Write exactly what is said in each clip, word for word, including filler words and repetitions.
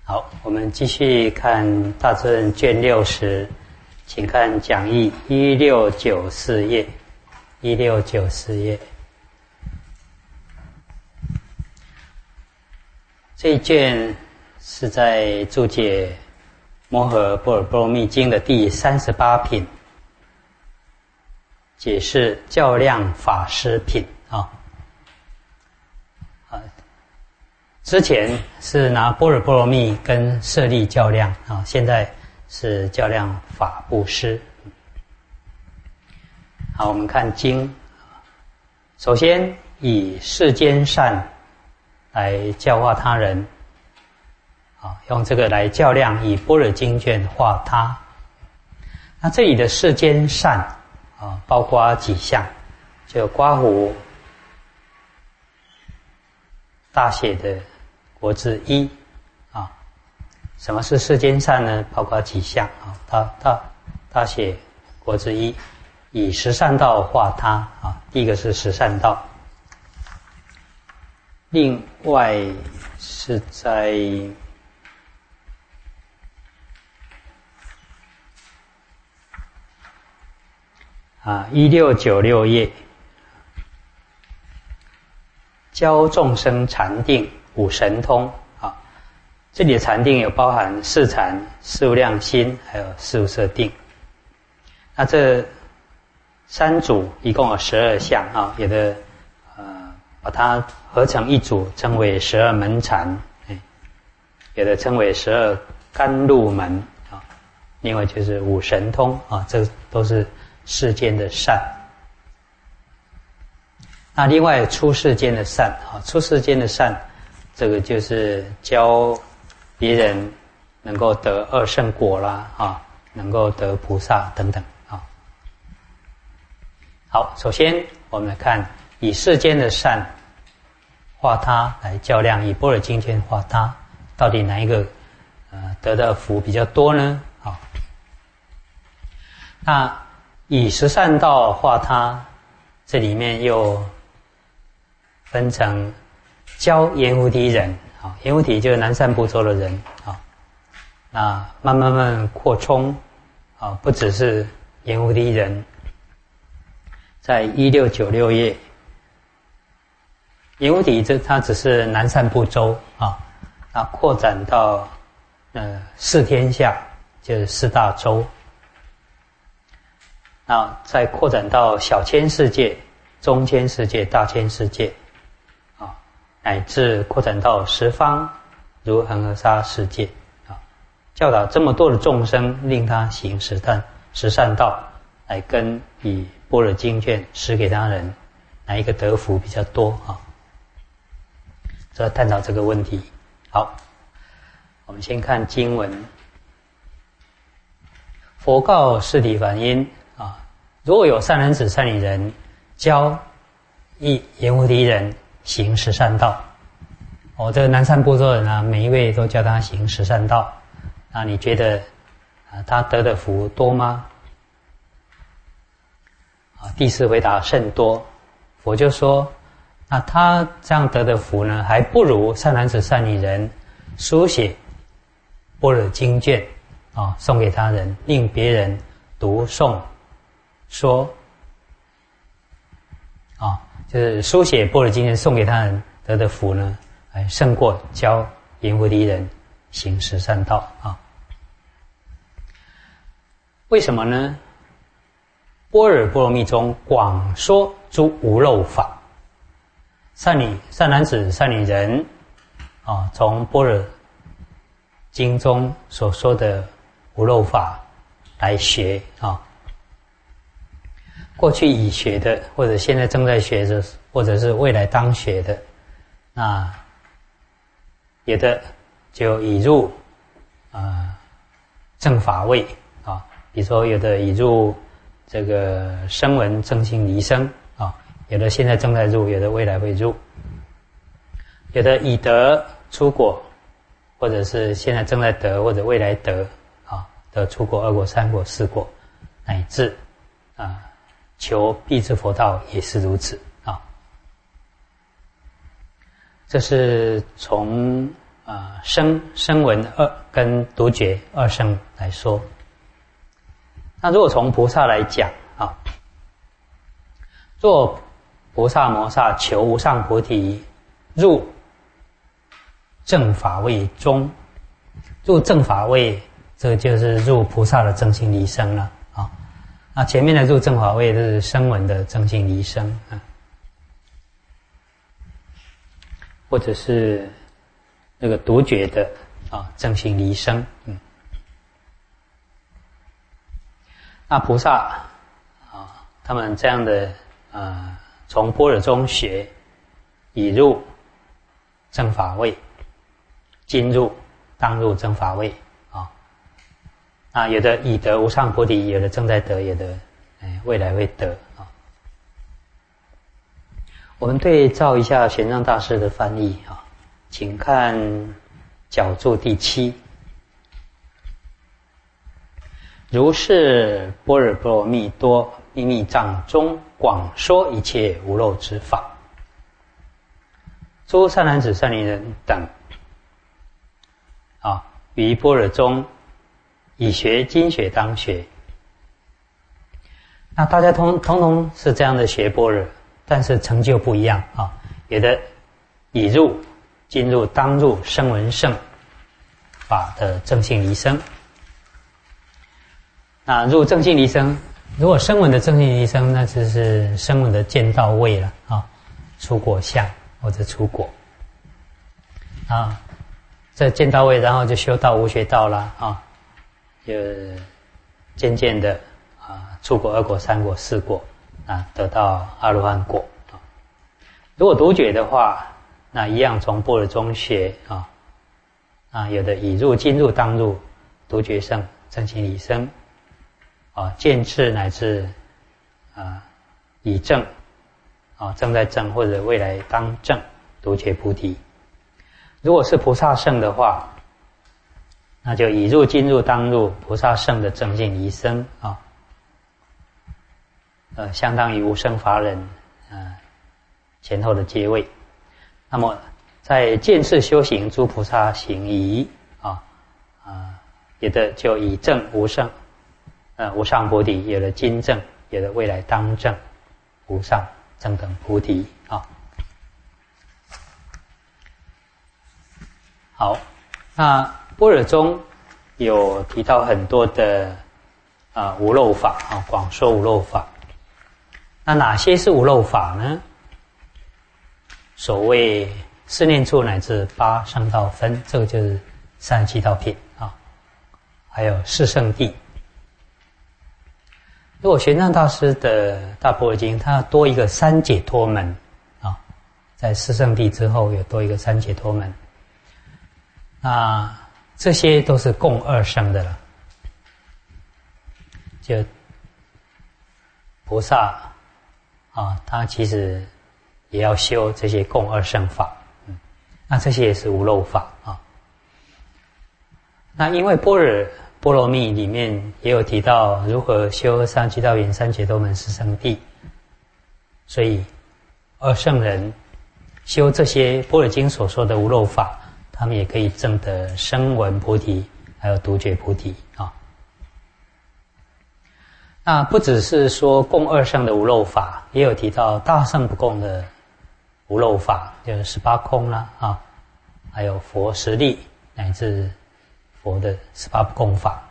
好，我们继续看《大正》卷六十，请看讲义一六九四页，一六九四页。这一卷是在注解《摩诃般若波罗蜜经》的第三十八品，解释较量法师品啊。之前是拿般若波罗蜜跟舍利较量啊，现在是较量法布施。好，我们看经，首先以世间善来教化他人，啊，用这个来较量，以般若经卷化他。那这里的世间善啊，包括几项，就刮胡大写的国字一啊，什么是世间善呢？包括几项啊，大大大写国字一，以十善道化他啊，第一个是十善道。另外是在啊一六九六页，教众生禅定五神通啊，这里的禅定有包含四禅、四无量心，还有四无色定。那这三组一共有十二项啊，有的呃把它合成一组，称为十二门禅，有的称为十二甘露门啊，另外就是五神通啊，这都是世间的善。那另外出世间的善啊，出世间的善，这个就是教别人能够得二圣果啦啊，能够得菩萨等等啊。好，首先我们来看以世间的善化他来较量，以般若经卷化他，到底哪一个呃得的福比较多呢？好，那以十善道化他，这里面又分成教阎浮提人啊，阎浮提就是南赡部洲的人啊，那慢慢慢扩充啊，不只是阎浮提人，在一六九六页，阎浮提这它只是南赡部洲啊，那扩展到呃四天下，就是四大洲，那再扩展到小千世界、中千世界、大千世界。乃至扩展到十方，如恒河沙世界啊，教导这么多的众生，令他行十善十善道，来跟以般若经卷施给他人，哪一个得福比较多啊？所以探讨这个问题。好，我们先看经文。佛告释提梵音啊，若有善男子、善女人，教一阎浮提人行十善道，哦，这个南赡部洲人啊，每一位都教他行十善道，那你觉得啊，他得的福多吗？啊，第四回答甚多。佛就说，那他这样得的福呢，还不如善男子、善女人书写般若经卷啊，送给他人，令别人读诵说啊。就是书写般若经卷送给他人得的福呢，还胜过教阎浮提人行十善道啊。为什么呢？般若波罗蜜中广说诸无漏法，善女善男子、善女人啊，从般若经中所说的无漏法来学啊。过去已学的，或者现在正在学的，或者是未来当学的，那有的就已入呃正法位啊，比如说有的已入这个声闻正信离生啊，有的现在正在入，有的未来会入，有的已得出果，或者是现在正在得，或者未来得啊，得出果、二果、三果、四果，乃至啊。求必知佛道也是如此啊。这是从呃声声闻二跟独觉二圣来说。那如果从菩萨来讲啊，若菩萨摩萨求无上菩提，入正法位中，入正法位，这就是入菩萨的正性离生了啊。那前面的入正法位是声闻的正性离生啊，或者是那个独觉的啊正性离生。嗯，那菩萨啊，他们这样的呃，从般若中学，已入正法位，今入当入正法位啊。那有的已得无上菩提，有的正在得，有的哎未来会得啊。我们对照一下玄奘大师的翻译啊，请看角注第七。如是般若波罗蜜多秘密藏中广说一切无漏之法，诸善男子善女人等啊，于般若中以学经学当学。那大家通通通是这样的学般若，但是成就不一样啊。有的已入、进入、当入声闻乘法的正性离生。那入正性离生，如果声闻的正性离生，那就是声闻的见道位了啊，出果相或者出果啊，这见道位，然后就修到无学道了啊，就渐渐的啊，出果、二果、三果、四果啊，得到阿罗汉果啊。如果独觉的话，那一样从般若中学啊，啊，有的已入、今入、当入独觉乘正性离生。啊，见智乃至啊，已证啊，正在证或者未来当证独觉菩提。如果是菩萨乘的话，那就已入、今入、当入菩萨乘的正性离生啊，呃，相当于无生法忍呃前后的阶位。那么在见智修行诸菩萨行仪啊啊，有的就已证无生。呃，无上菩提，有的今证，有的未来当证，无上正等菩提啊。好，那般若中有提到很多的啊、呃、无漏法啊，广说无漏法。那哪些是无漏法呢？所谓四念处乃至八圣道分，这个就是三十七道品啊，还有四圣谛。如果玄奘大师的大般若经，它多一个三解脱门啊，在四圣谛之后有多一个三解脱门，那这些都是共二圣的了。就菩萨啊，他其实也要修这些共二圣法，嗯，那这些也是无漏法啊。那因为般若波罗蜜里面也有提到如何修三七道品、三解脱门、四圣谛，所以二圣人修这些般若经所说的无漏法，他们也可以证得声闻菩提，还有独觉菩提啊。那不只是说共二圣的无漏法，也有提到大圣不共的无漏法，就是十八空啦啊，还有佛十力乃至佛的十八不共法，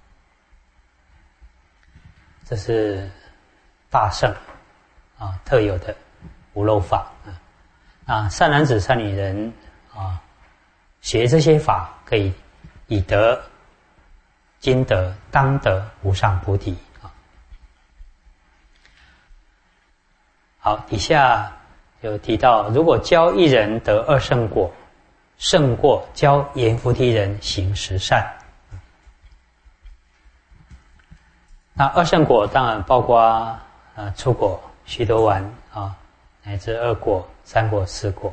这是大圣啊特有的无漏法啊。啊，善男子善女人啊，学这些法可以以得、今得、当得无上菩提啊。好，底下有提到，如果教一人得二圣果，胜过教阎浮提人行十善。那二圣果当然包括呃初果、须多洹啊，乃至二果、三果、四果，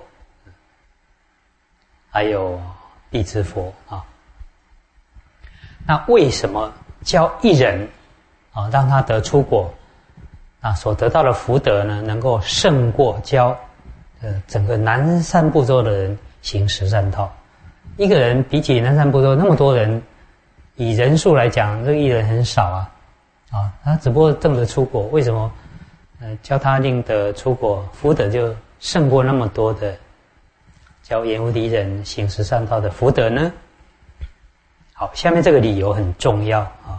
还有地支佛啊。那为什么教一人啊，让他得初果啊，所得到的福德呢，能够胜过教呃整个南赡部洲的人行十善道？ 一个人比起南赡部洲那么多人，以人数来讲，这个一人很少啊，啊，他只不过证得出果，为什么？呃，教他令得出果，福德就胜过那么多的教阎浮提人行十善道的福德呢？好，下面这个理由很重要啊。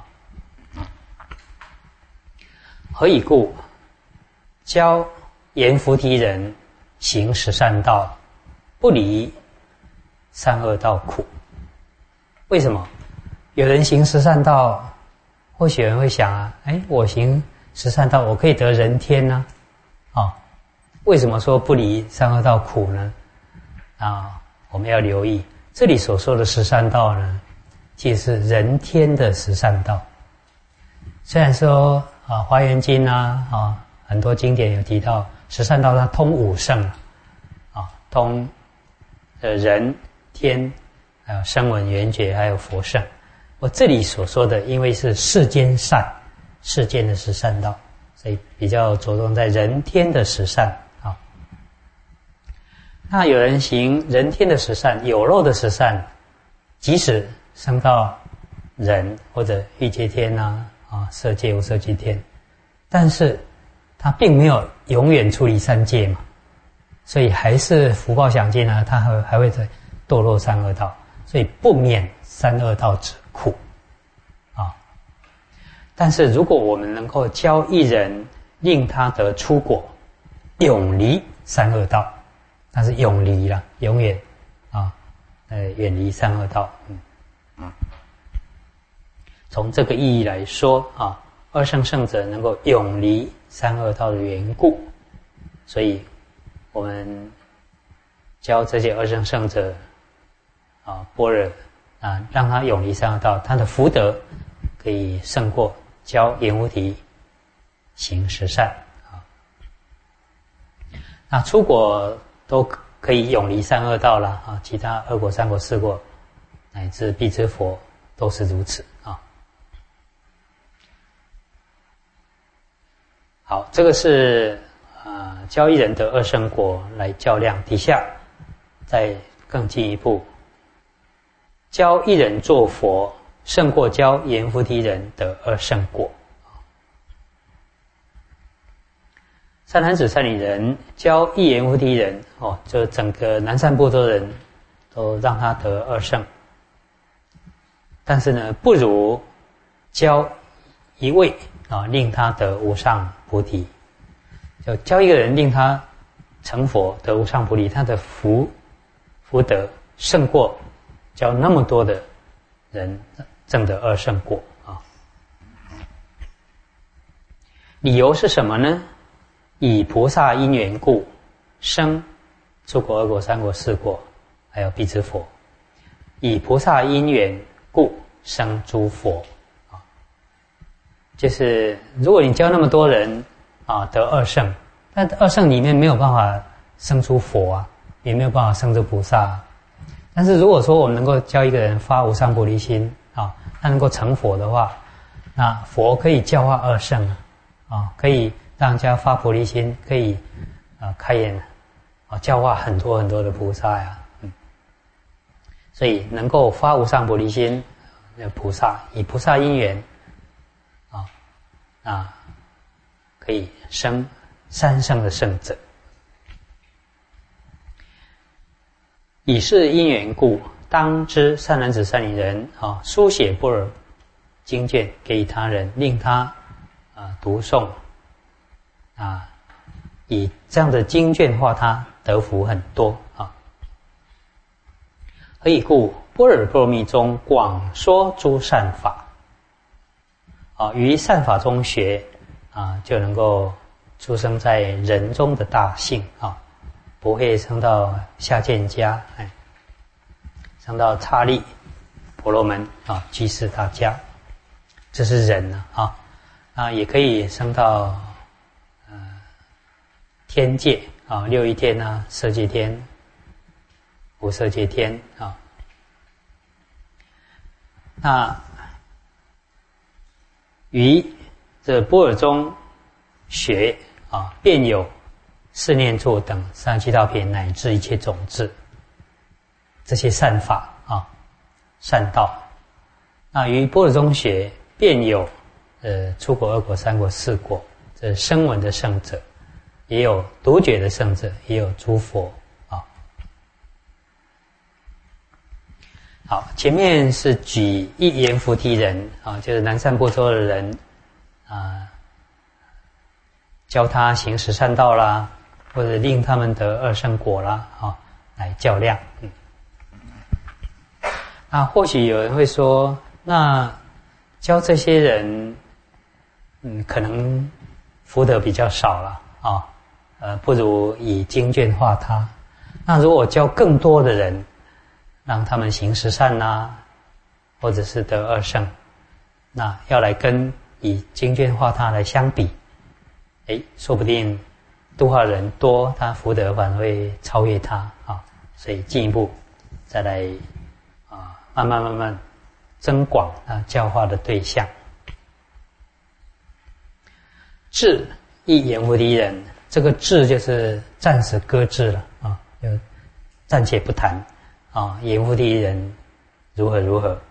何以故？教阎浮提人行十善道，不离三恶道苦。为什么？有人行十善道，或许有人会想啊，哎，我行十善道，我可以得人天呢、啊？啊，为什么说不离三恶道苦呢？啊，我们要留意，这里所说的十善道呢，其实是人天的十善道。虽然说啊，《华严经》啊，啊，很多经典有提到十善道它通五圣，啊，通呃人天，还有声闻缘觉，还有佛圣。我这里所说的，因为是世间善，世间的十善道，所以比较着重在人天的十善啊。那有人行人天的十善，有漏的十善，即使升到人或者欲界天啊，啊色界、无色界天，但是他并没有永远出离三界嘛，所以还是福报享尽啊，他还还会在堕落三恶道，所以不免三恶道之苦啊。但是如果我们能够教一人，令他得出果，永离三恶道，那是永离了，永远啊，呃，远离三恶道。嗯嗯。从这个意义来说啊，二圣圣者能够永离三恶道的缘故，所以我们教这些二圣圣者啊，般若啊，让他永离三恶道，他的福德可以胜过教阎浮提行十善啊。那出果都可以永离三恶道了啊，其他二果、三果、四果乃至辟支佛都是如此啊。好，这个是呃教一人得二圣果来较量，底下再更进一步，教一人做佛胜过教阎浮提人得二圣果。善男子、善女人教一阎浮提人哦，就整个南赡部洲人都让他得二圣，但是呢，不如教一位啊，令他得无上菩提。就教一个人令他成佛得无上菩提，他的福福德胜过教那么多的人证得二圣果啊。理由是什么呢？以菩萨因缘故，生出果、二果、三果、四果，还有辟支佛。以菩萨因缘故，生诸佛啊。就是如果你教那么多人啊得二圣，但二圣里面没有办法生出佛啊，也没有办法生出菩萨啊。但是如果说我们能够教一个人发无上菩提心啊，他能够成佛的话，那佛可以教化二圣啊，啊，可以让人家发菩提心，可以啊开眼啊教化很多很多的菩萨呀，嗯，所以能够发无上菩提心，那菩萨以菩萨因缘啊啊可以生三圣的圣者。以是因缘故，当知善男子、善女人啊，书写般若经卷给他人，令他啊读诵啊，以这样的经卷化他，得福很多啊。何以故？般若波罗蜜中广说诸善法啊，于善法中学啊，就能够出生在人中的大幸啊。不会升到下贱家，哎，升到刹利婆罗门啊，居士大家，这是人呢啊啊，也可以升到呃天界啊，六欲天啊，色界天、无色界天啊。那于这般若中学啊，便有四念处等三十七道品乃至一切种子，这些善法啊， 善道。那于般若中学便有呃初果、二果、三果、四果，这声闻的圣者，也有独觉的圣者，也有诸佛啊。好，前面是举一言菩提人啊，就是南赡部洲的人啊，教他行十善道啦，或者令他们得二圣果啦，啊，来较量。嗯，那或许有人会说，那教这些人，嗯，可能福德比较少了啊，呃，不如以经卷化他。那如果教更多的人，让他们行十善啦，或者是得二圣，那要来跟以经卷化他来相比，诶，说不定度化人多，他福德反而会超越他啊，所以进一步再来啊，慢慢慢慢增广啊教化的对象。智一言菩提人，这个智就是暂时搁置了啊，就暂且不谈啊。言菩提人如何如何？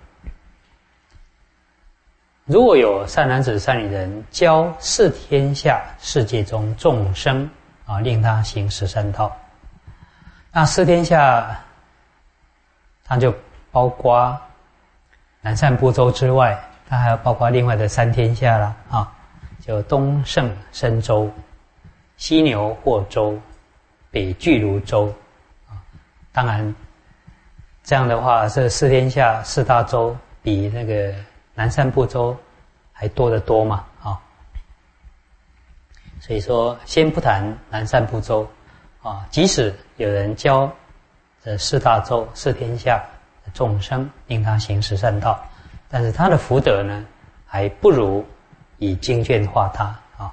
如果有善男子、善女人教四天下世界中众生啊，令他行十善道，那四天下，它就包括南赡部洲之外，它还要包括另外的三天下啦啊。就东胜身洲、西牛霍洲、北俱卢洲啊。当然，这样的话，这四天下四大洲比那个南赡部洲还多得多嘛啊。所以说，先不谈南赡部洲啊，即使有人教这四大洲、四天下的众生，令他行十善道，但是他的福德呢，还不如以经卷化他啊。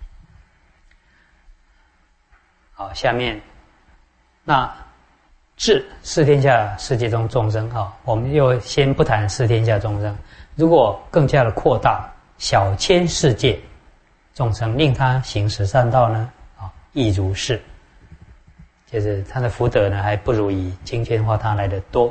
好，下面那治四天下世界中众生啊，我们又先不谈四天下众生，如果更加的扩大小千世界众生，令他行十善道呢啊，亦如是，就是他的福德呢，还不如以经卷化他来的多。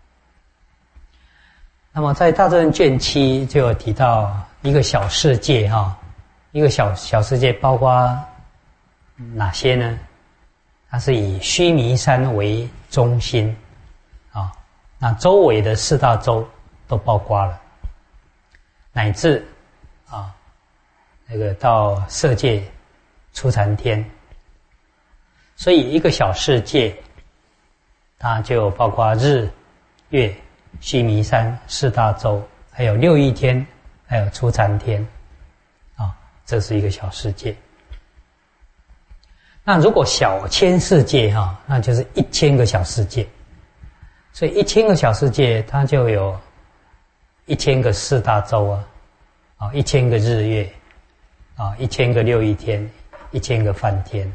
那么在大正卷七就有提到一个小世界哈，一个小小世界包括哪些呢？它是以须弥山为中心啊，那周围的四大洲都包括了，乃至啊那个到色界、初禅天，所以一个小世界，它就包括日、月、须弥山四大洲，还有六欲天，还有初禅天，啊，这是一个小世界。那如果小千世界哈、啊，那就是一千个小世界，所以一千个小世界，它就有一千个四大洲啊，啊，一千个日月，啊，一千个六欲天，一千个梵天。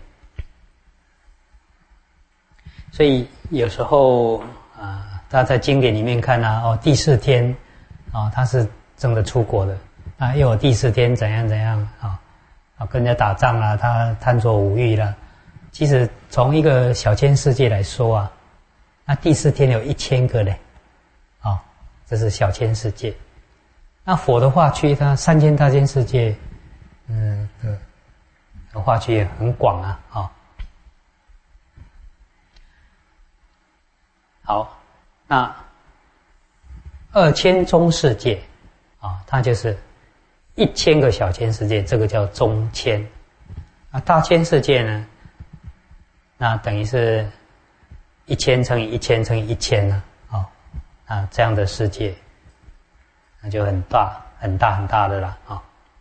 所以有时候啊，大家在经典里面看啊，哦，第四天啊，他是真的出国的啊，又有第四天怎样怎样啊，啊，跟人家打仗啦，他贪着五欲啦。其实从一个小千世界来说啊，那第四天有一千个嘞，啊，这是小千世界。那佛的化区，它三千大千世界，嗯，的化区也很广啊，啊。好，那二千中世界啊，它就是一千个小千世界，这个叫中千。啊，大千世界呢，那等于是一千乘以一千乘以一千呢，啊，啊这样的世界，那就很大很大很大的了啊。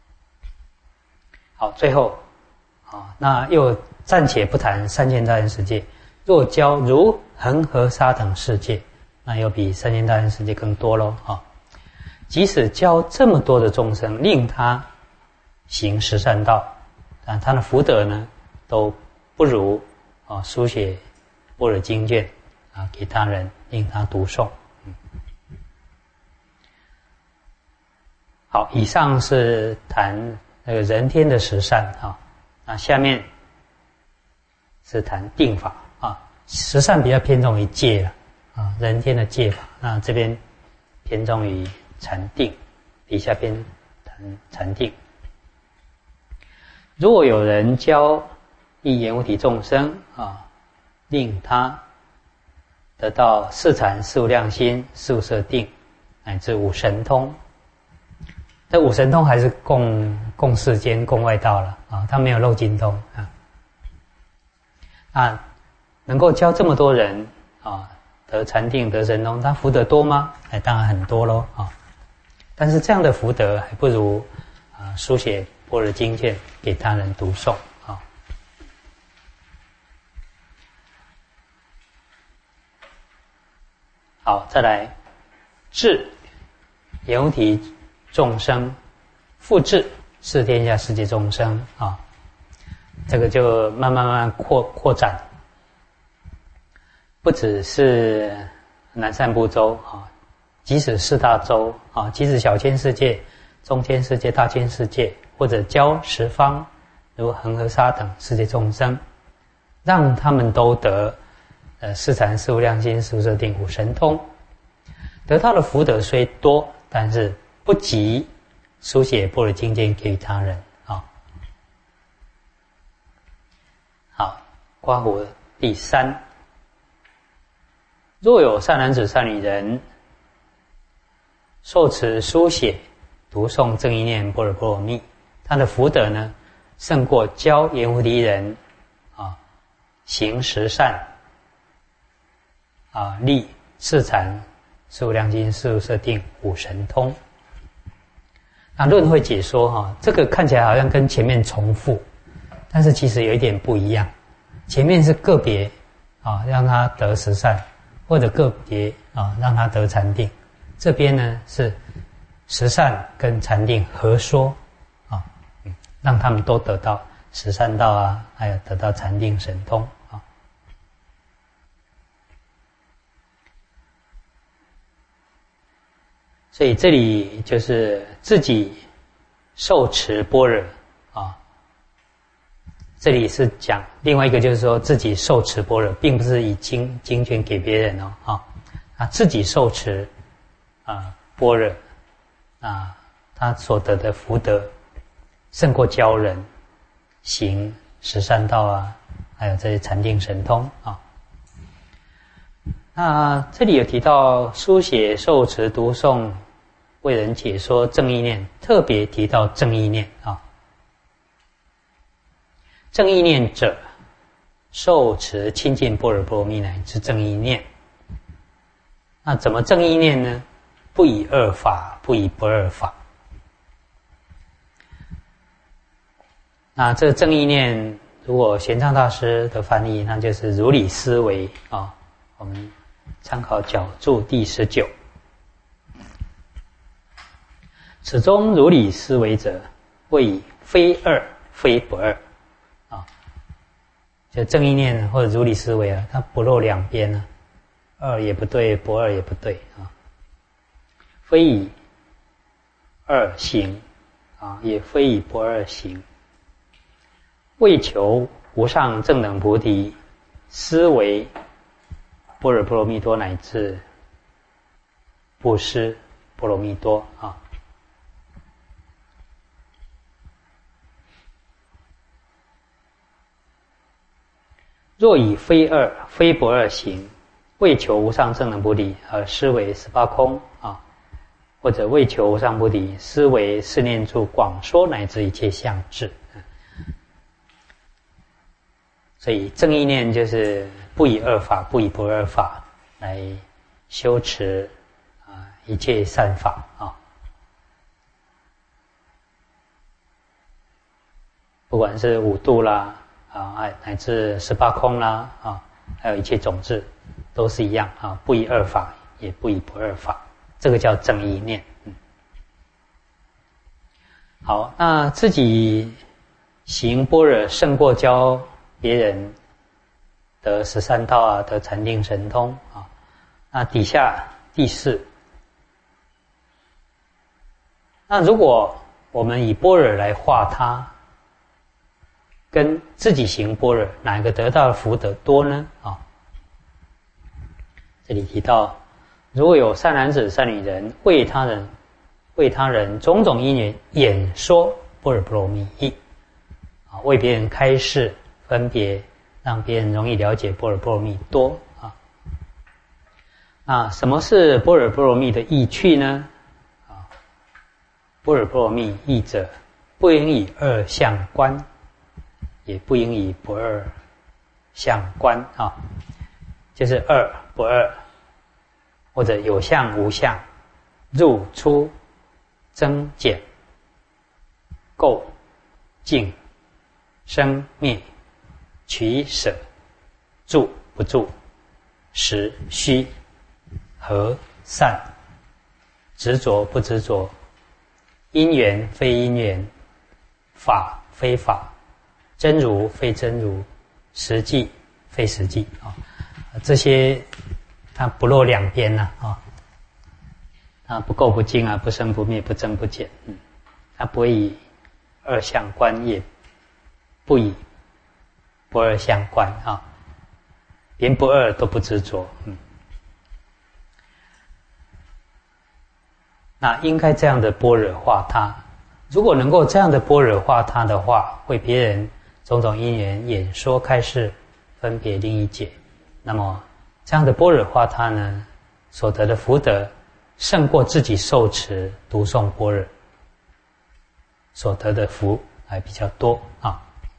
好，最后啊，那又暂且不谈三千大千世界，若教如恒河沙等世界，那又比三千大千世界更多咯啊。即使教这么多的众生，令他行十善道，但他的福德呢，都不如啊书写般若经卷啊给他人，令他读诵。嗯、好，以上是谈那个人天的十善啊，那下面是谈定法啊。十善比较偏重于戒了啊，人天的戒法。那这边偏重于禅定，底下偏谈禅定。如果有人教一言无体众生啊，令他得到四禅、四无量心、四无色定，乃至五神通。这五神通还是共共世间、共外道了啊，他没有漏尽通啊。啊，能够教这么多人啊，得禅定、得神通，他福德多吗？哎，当然很多咯啊。但是这样的福德还不如啊书写般若经卷给他人读诵啊。好，再来治言无体众生，复治是天下世界众生啊。这个就慢慢慢慢扩扩展，不只是南赡部洲啊，即使四大洲啊，即使小千世界、中千世界、大千世界，或者教十方如恒河沙等世界众生，让他们都得呃四禅、四无量心、四无色定、五神通，得到的福德虽多，但是不及书写般若经卷给予他人啊。好，括弧第三，若有善男子、善女人，受持书写读诵正意念般若波罗蜜，他的福德呢，胜过教言无体人啊，行十善啊，立四禅、四无量心、四无色定、五神通。那论会解说哈、啊，这个看起来好像跟前面重复，但是其实有一点不一样。前面是个别啊，让他得十善，或者个别啊，让他得禅定。这边呢是十善跟禅定合说啊，让他们都得到十善道啊，还有得到禅定神通啊。所以这里就是自己受持般若啊。这里是讲另外一个，就是说自己受持般若，并不是以经经卷给别人哦啊，啊自己受持啊般若啊，他所得的福德胜过教人行十善道啊，还有这些禅定神通啊。那这里有提到书写、受持、读诵、为人解说正意念，特别提到正意念啊。正意念者，受持亲近般若波罗蜜乃至正意念。那怎么正意念呢？不以二法，不以不二法。那这个正意念，如果玄奘大师的翻译，那就是如理思维啊。我们参考角注第十九。此中如理思维者，谓以非二非不二啊。就正意念或者如理思维啊，它不落两边啊，二也不对，不二也不对啊。非以二行啊，也非以不二行。为求无上正等菩提，思维般若波罗蜜多乃至布施波罗蜜多啊。若以非二非不二行，为求无上正等菩提而思维十八空啊，或者为求无上菩提思维四念处广说乃至一切相智。所以正意念就是不以二法，不以不二法来修持啊一切善法啊。不管是五度啦啊，乃至十八空啦啊，还有一切种智，都是一样啊，不以二法，也不以不二法，这个叫正意念。嗯，好，那自己行般若胜过教别人得十三道啊，得禅定神通啊。那底下第四，那如果我们以般若来化它，跟自己行般若，哪一个得到的福德多呢？啊，这里提到如果有善男子、善女人为他人为他人种种因缘演说般若波罗蜜意，啊，为别人开示分别，让别人容易了解般若波罗蜜多啊。那什么是般若波罗蜜的意趣呢？啊，般若波罗蜜意者，不应以二相观，也不应以不二相观啊，就是二不二，或者有相无相，入出增减，垢净，生灭，取舍，住不住，实虚，和散，执着不执着，因缘非因缘，法非法，真如非真如，实际非实际啊，这些它不落两边呐啊，它不垢不净啊，不生不灭，不增不减，嗯，它不会以二相观，也不以不二相观啊，连不二都不执着，嗯。那应该这样的般若化他，如果能够这样的般若化他的话，为别人种种因缘演说开示分别另一解，那么这样的般若化他呢，所得的福德胜过自己受持读诵般若所得的福还比较多啊。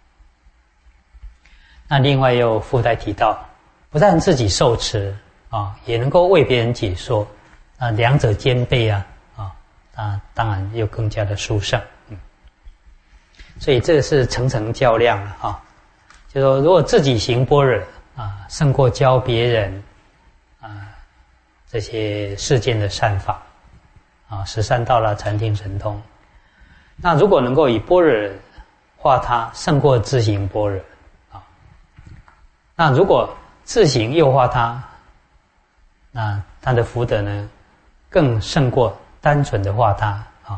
那另外又附带提到，不但自己受持啊，也能够为别人解说，啊，两者兼备啊。啊，当然又更加的殊胜，嗯，所以这是层层较量了啊。就说如果自己行般若啊，胜过教别人啊这些世间的善法啊，十善道啦、禅定神通。那如果能够以般若化他，胜过自行般若啊。那如果自行又化他，那他的福德呢，更胜过单纯的化他啊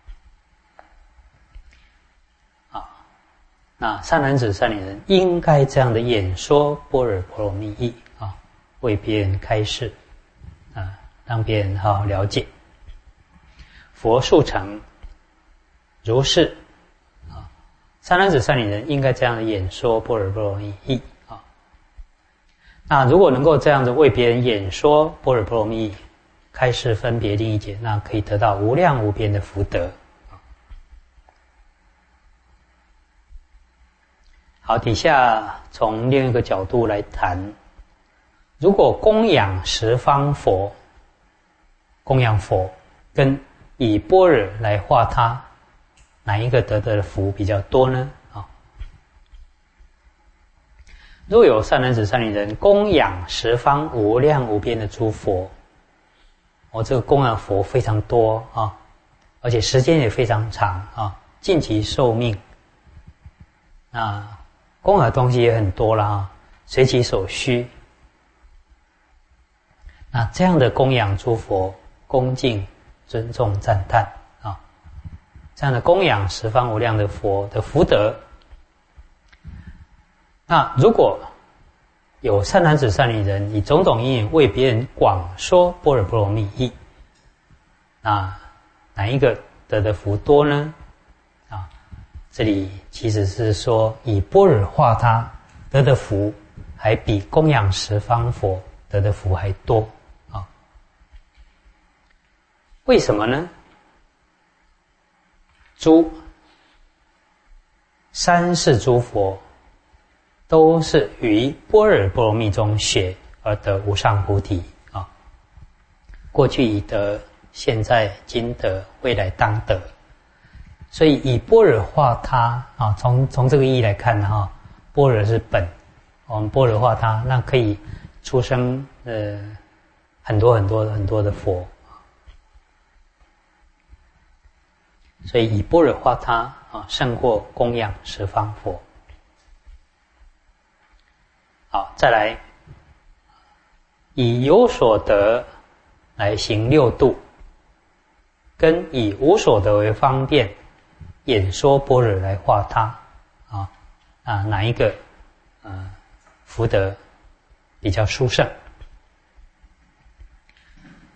啊，那善男子、善女人应该这样的演说般若波罗蜜意啊，为别人开示啊，让别人好好了解。佛速成如是啊，善男子、善女人应该这样的演说般若波罗蜜意啊。那如果能够这样子为别人演说般若波罗蜜意，开示分别另一解，那可以得到无量无边的福德。好，底下从另一个角度来谈，如果供养十方佛，供养佛跟以般若来化他，哪一个得的福比较多呢？啊，若有善男子、善女人供养十方无量无边的诸佛，哦，这个供养佛非常多啊，而且时间也非常长啊，尽其寿命。那供养的东西也很多了啊，随其所需。那这样的供养诸佛，恭敬、尊重、赞叹啊，这样的供养十方无量的佛的福德。那如果有善男子、善女人以种种因缘为别人广说般若波罗蜜意，那哪一个得的福多呢？啊，这里其实是说以般若化他得的福，还比供养十方佛得的福还多啊。为什么呢？诸三世诸佛都是于般若波罗蜜中学而得无上菩提啊，过去已得，现在今得，未来当得。所以以般若化他啊，从从这个意义来看哈、啊，般若是本，我们般若化他，那可以出生呃很多很多很多的佛，所以以般若化他啊，胜过供养十方佛。好，再来以有所得来行六度，跟以无所得为方便演说般若来化他啊啊，哪一个呃福德比较殊胜？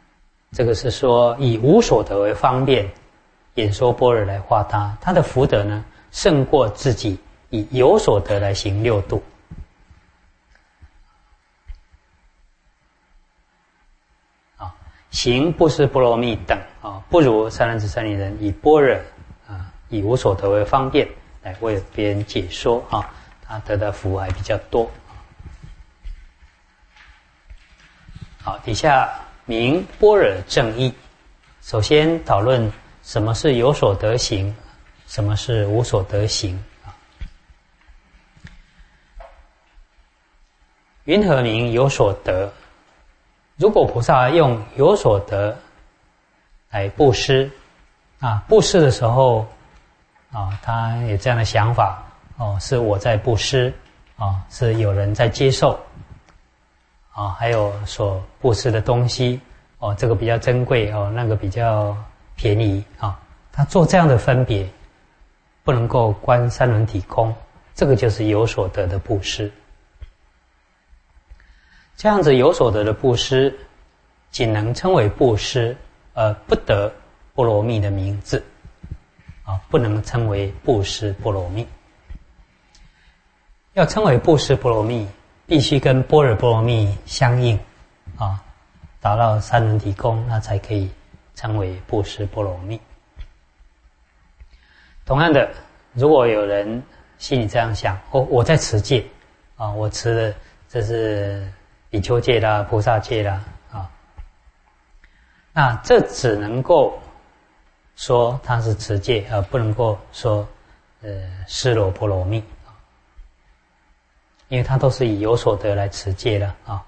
这个是说以无所得为方便演说般若来化他，他的福德呢胜过自己以有所得来行六度。啊，行布施波罗蜜等啊，不如善男子善女人以般若啊，以无所得为方便来为别人解说啊，他得的福还比较多。好，底下明般若正义。首先讨论什么是有所得行，什么是无所得行啊？云何名有所得？如果菩萨用有所得来布施啊，布施的时候啊，他有这样的想法哦，是我在布施啊，是有人在接受啊，还有所布施的东西哦，这个比较珍贵哦，那个比较便宜啊，他做这样的分别，不能够观三轮体空，这个就是有所得的布施。这样子有所得的布施，仅能称为布施，而不得波罗蜜的名字啊，不能称为布施波罗蜜。要称为布施波罗蜜，必须跟般若波罗蜜相应啊，达到三轮体空，那才可以称为布施波罗蜜。同样的，如果有人心里这样想，哦，我在持戒啊，我持的这是比丘戒啦、菩萨戒啦啊，那这只能够说他是持戒，而不能够说呃施罗波罗蜜啊，因为他都是以有所得来持戒的啊。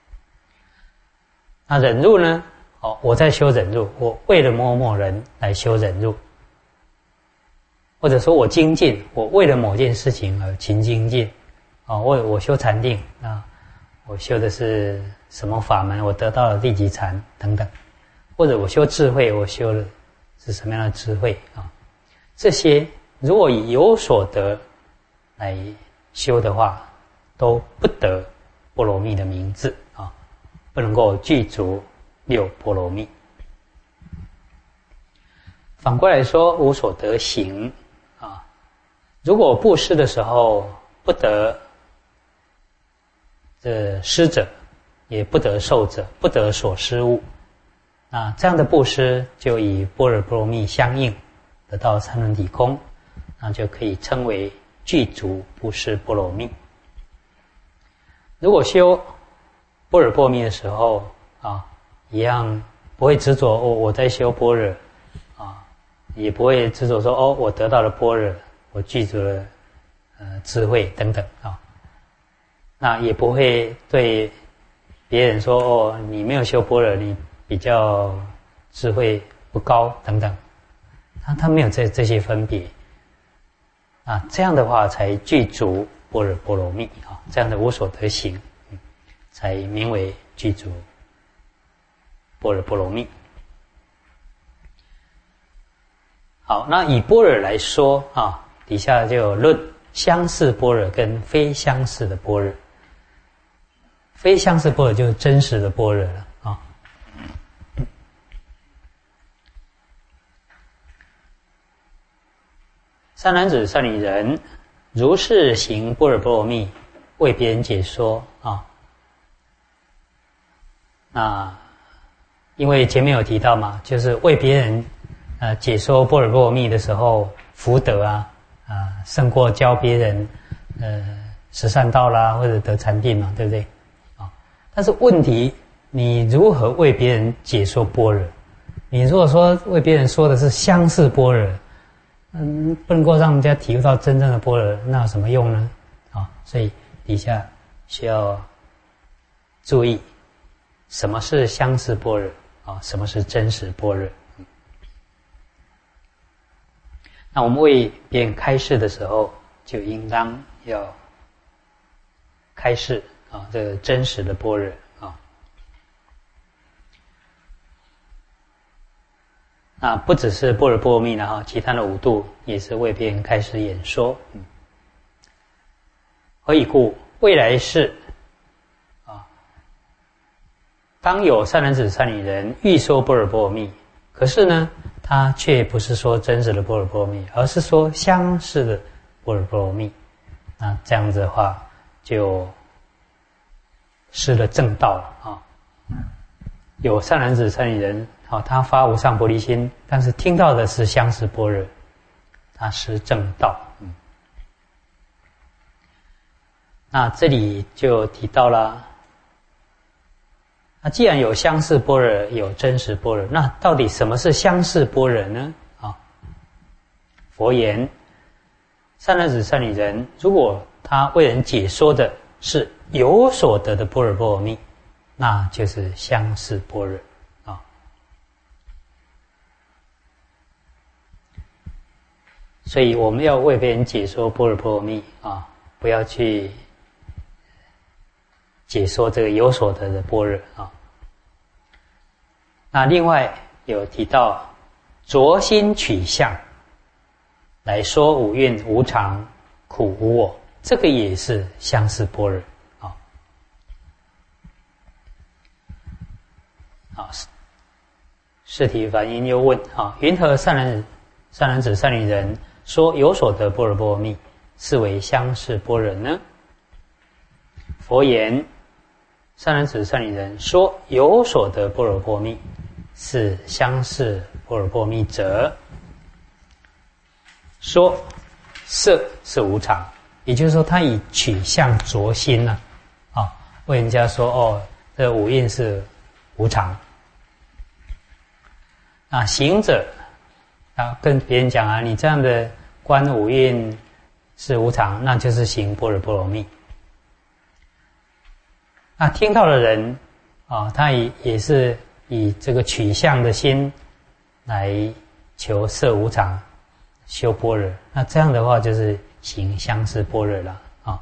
那忍辱呢？哦，我在修忍辱，我为了某某人来修忍辱，或者说我精进，我为了某件事情而勤精进，哦，我我修禅定啊，我修的是什么法门，我得到了第几禅等等，或者我修智慧，我修的是什么样的智慧啊？这些如果以有所得来修的话，都不得波罗蜜的名字啊，不能够具足六波罗蜜。反过来说，无所得行啊，如果布施的时候不得这施者，也不得受者，不得所施物，那这样的布施就以般若波罗蜜相应，得到三轮体空，那就可以称为具足布施波罗蜜。如果修般若波罗蜜的时候啊，一样不会执着哦，我在修般若啊，也不会执着说哦，我得到了般若，我具足了呃智慧等等啊，那也不会对别人说哦，你没有修般若，你比较智慧不高等等，他他没有这这些分别啊，这样的话才具足般若波罗蜜啊，这样的无所得行，嗯，才名为具足般若波罗蜜。好，那以般若来说啊，底下就有论相似般若跟非相似的般若。非相似般若就是真实的般若了啊。善男子、善女人，如是行般若波罗蜜，为别人解说啊。那因为前面有提到嘛，就是为别人呃解说般若波罗蜜的时候，福德啊啊胜过教别人呃十善道啦，或者得禅定嘛，对不对？啊，但是问题，你如何为别人解说般若？你如果说为别人说的是相似般若，嗯，不能够让人家体悟到真正的般若，那有什么用呢？啊，所以底下需要注意，什么是相似般若啊？什么是真实般若？嗯，那我们为别人开示的时候，就应当要开示啊，这个真实的般若啊。那不只是般若波罗蜜了哈，其他的五度也是为别人开示演说。嗯，何以故？未来世啊， 当有善男子、善女人欲说般若波罗蜜，可是呢，他却不是说真实的般若波罗蜜，而是说相似的般若波罗蜜。那这样子的话，就失了正道了啊！有善男子、善女人，啊，他发无上菩提心，但是听到的是相似般若，他失正道。嗯，那这里就提到了，那既然有相似般若，有真实般若，那到底什么是相似般若呢？啊，佛言，善男子、善女人，如果他为人解说的是有所得的般若波罗蜜，那就是相似般若啊。所以我们要为别人解说般若波罗蜜啊，不要去解说这个有所得的般若啊。那另外有提到着心取相来说五蕴无常、苦无我，这个也是相似般若啊。啊，释提梵音又问啊：云何善男子、善男子、善女人说有所得般若波罗蜜，是为相似般若呢？佛言：善男子、善女人说有所得般若波罗蜜，是相似般若波罗蜜者，说色是无常，也就是说他以取相着心呢、啊，啊，为人家说哦，这五蕴是无常。啊，行者啊，跟别人讲啊，你这样的观五蕴是无常，那就是行般若波罗蜜。那听到的人啊，他也也是以这个取相的心来求色无常，修般若，那这样的话就是行相似般若了啊。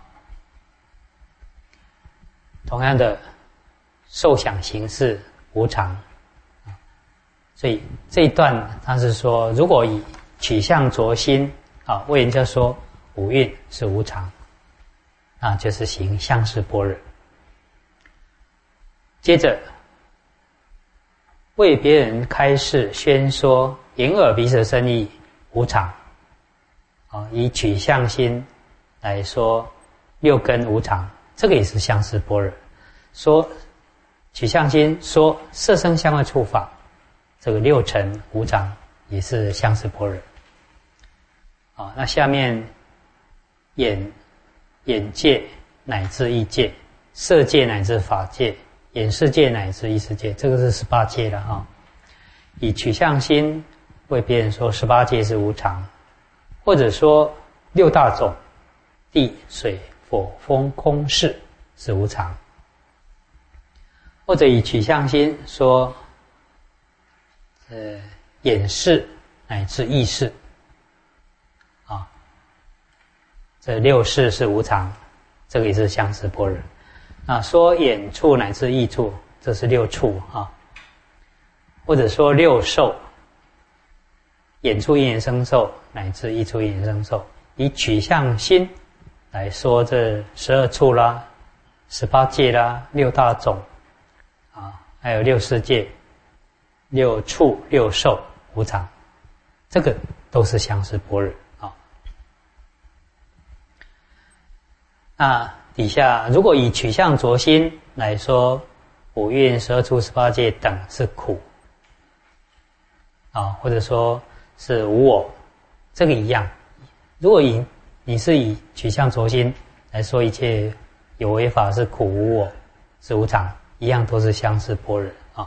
同样的，受想行识无常。所以这一段他是说，如果以取相着心啊，为人家说五蕴是无常，那就是行相似般若。接着为别人开示宣说眼耳鼻舌身意无常啊，以取相心来说六根无常，这个也是相似般若。说取相心说色声香味触法，这个六尘无常也是相似般若。啊，那下面眼眼界乃至意界，色界乃至法界，眼识界乃至意识界，这个是十八界了啊。以取相心为别人说十八界是无常，或者说六大种地水火风空识是无常，或者以取相心说呃眼识乃至意识啊，这六识是无常，这个也是相似般若。那说眼处乃至意处，这是六处啊，或者说六受，眼处因缘生受乃至意处因缘生受，以取相心来说这十二处啦、十八界啦、六大种啊，还有六世界、六处、六受无常，这个都是相似般若啊。那底下如果以取相着心来说五蕴、十二处、十八界等是苦啊，或者说是无我，这个一样。如果以你是以取相着心来说一切有为法是苦无我是无常，一样都是相似般若啊。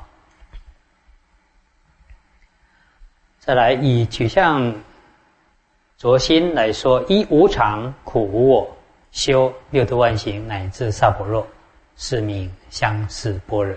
再来以取相着心来说，依无常、苦无我修六度万行乃至萨婆若，是名相似般若。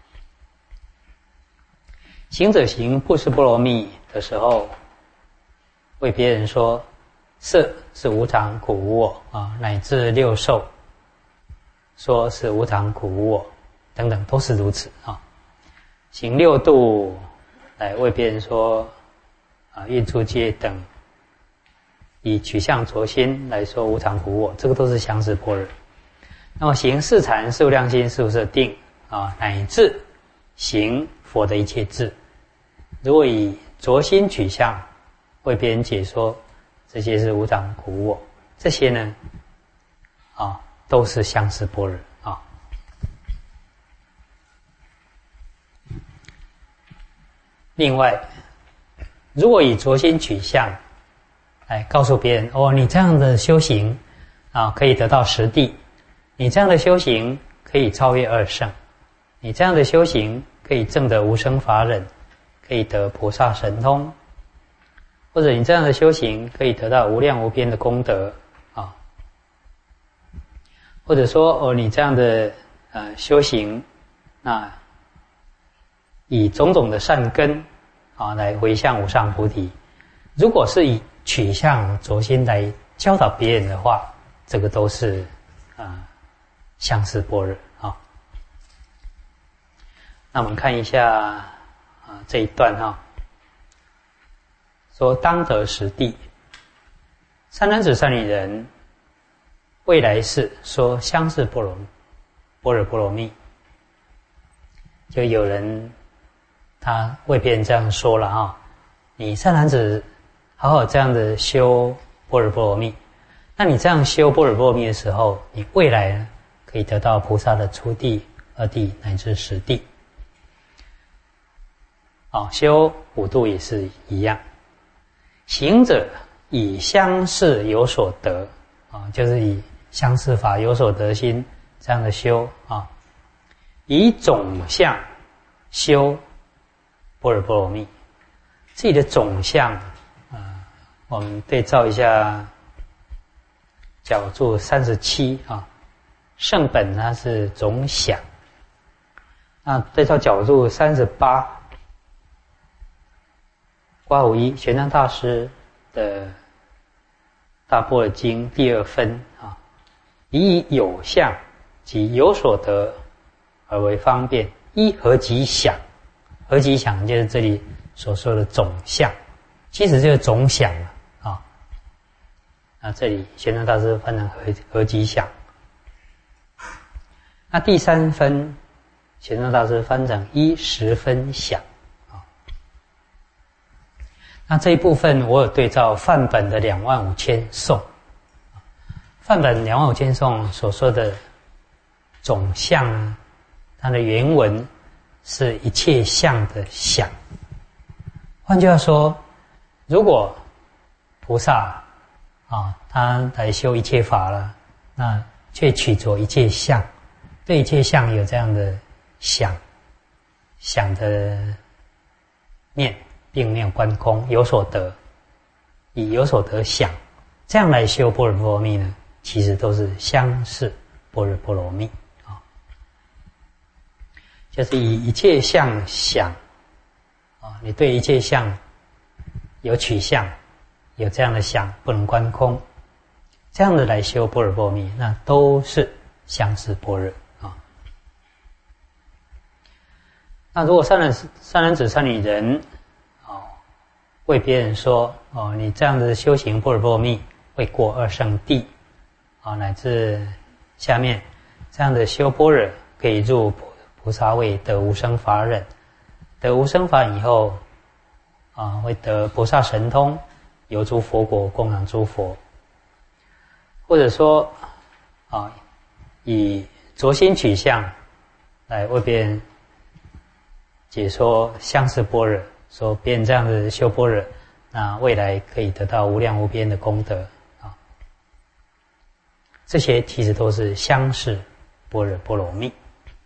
行者行布施波罗蜜的时候，为别人说色是无常苦无我啊，乃至六受说是无常苦无我等等，都是如此啊。行六度来为别人说啊，运出界等，以取相着心来说无常苦无我，这个都是相似般若。那么行四禅、四无量心、四无色定啊，乃至行佛的一切智。如果以着心取相为别人解说，这些是无常苦我，这些呢啊都是相似般若啊。另外，如果以着心取相来告诉别人，哦，你这样的修行啊可以得到实地，你这样的修行可以超越二圣，你这样的修行可以证得无生法忍，可以得菩萨神通，或者你这样的修行可以得到无量无边的功德啊，或者说哦，你这样的呃修行，那以种种的善根啊来回向无上菩提。如果是以取向着心来教导别人的话，这个都是啊相似般若啊。那我们看一下啊这一段哈、啊，说当得实地，善男子善女人，未来世说相似般若般若波罗蜜。就有人他为别人这样说了啊，你善男子好好这样的修般若波罗蜜，那你这样修般若波罗蜜的时候，你未来呢可以得到菩萨的初地、二地乃至十地。哦，修五度也是一样。行者以相似有所得啊，就是以相似法有所得心这样的修啊，以种相修般若波罗蜜。自己的种相啊，我们对照一下角注三十七啊，圣本它是种想。那对照角注三十八，刮胡一玄奘大师的《大般若经》第二分啊，以有相及有所得而为方便，依何即想，何即想就是这里所说的种相，其实就是种想啊。那这里玄奘大师翻成何何即想。那第三分，玄奘大师翻成依十分想。那这一部分我有对照梵本的两万五千颂，梵本两万五千颂所说的种相，它的原文是一切相的想。换句话说，如果菩萨啊，他来修一切法了，那却取着一切相，对一切相有这样的想想的念，并没有观空，有所得，以有所得想，这样来修般若波罗蜜呢，其实都是相似般若波罗蜜啊，就是以一切相想啊，你对一切相有取向，有这样的想，不能观空，这样的来修般若波罗蜜，那都是相似般若啊。那如果善男善男子善女人为别人说哦，你这样的修行般若波罗蜜会过二圣地啊，乃至下面这样的修般若可以入菩萨位，得无生法忍，得无生法以后啊，会得菩萨神通，有诸佛国供养诸佛，或者说啊，以着心取相来为别人解说相似般若。说别人这样的修般若，那未来可以得到无量无边的功德啊！这些其实都是相似般若波罗蜜。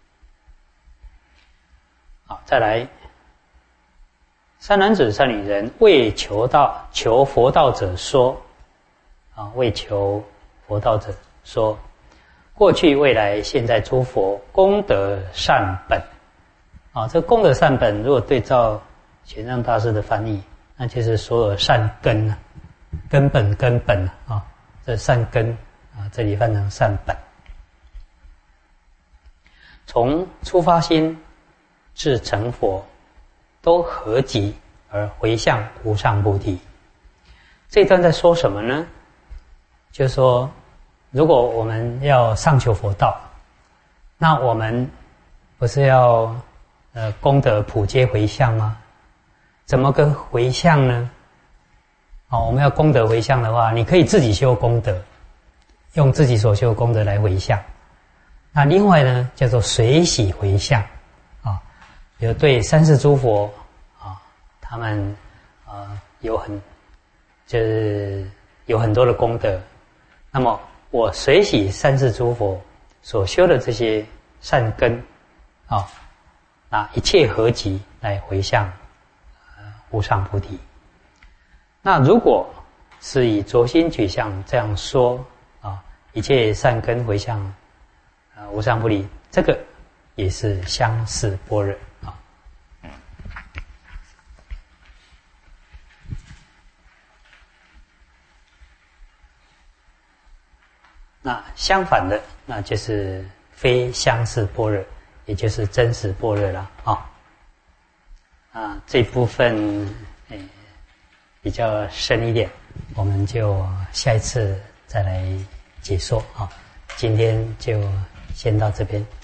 好，再来，善男子善女人为求道求佛道者说啊，为求佛道者说，过去未来现在诸佛功德善本啊，这个功德善本如果对照玄奘大师的翻译，那就是所有善根啊，根本根本啊，这善根啊，这里翻成善本。从出发心至成佛，都合集而回向无上菩提。这一段在说什么呢？就是说，如果我们要上求佛道，那我们不是要呃功德普皆回向吗？怎么个回向呢？哦，我们要功德回向的话，你可以自己修功德，用自己所修功德来回向。那另外呢，叫做随喜回向啊，比如对三世诸佛啊，他们呃有很就是有很多的功德，那么我随喜三世诸佛所修的这些善根啊，那一切合集来回向呃无上菩提。那如果是以着心取向这样说啊，一切善根回向啊无上菩提，这个也是相似般若啊。那相反的，那就是非相似般若，也就是真实般若了啊。啊，这部分诶比较深一点，我们就下一次再来解说啊。今天就先到这边。